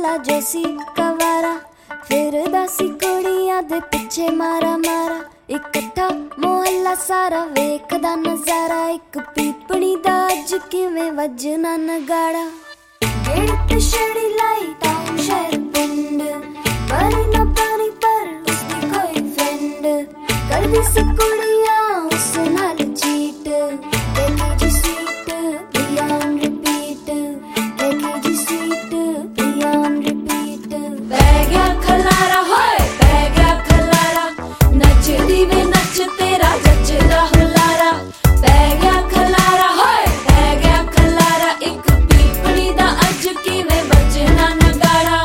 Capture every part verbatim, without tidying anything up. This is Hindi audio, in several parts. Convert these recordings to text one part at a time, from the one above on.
मोहल्ला जोसी कवारा, फिर दासी कुड़ियां दे पिछे मारा मारा। इकट्ठा मोहल्ला सारा वेखदा नजारा, एक पीपणी दा अज किवें वजना नगाड़ा। गेड़ ते छड़ी लाई टाउन शहर पिंड, पर ना पानी पर उसदी कोई फ्रेंड। करदी सी कुड़ियां उस नाल चीट, देखी जी स्वीट बियॉन्ड रिपीट, देखी जी स्वीट बियॉन्ड रिपीट। पै गया खलारा होए पै गया खलारा, नचदी वे नच तेरा जचदा हुलारा। पै गया खलारा होए पै गया खलारा, एक पीपणी दा अज किवें बजना नगाड़ा।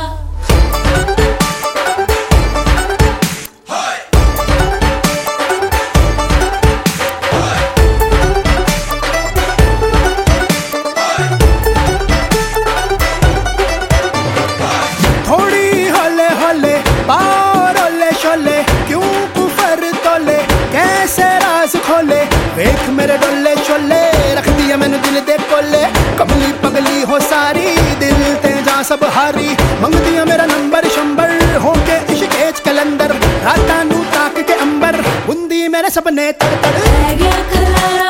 वेख मेरे डोले शोले, रख दिया मैंने दिल दे कोले। कमली पगली हो सारी, दिल ते जा सब हारी। मंग दिया मेरा नंबर शंबर, होके इश्क़ कलंदर। रातां नू ताक के अंबर, बुंदी मेरे सपने तड़ तड़। पै गया खलारा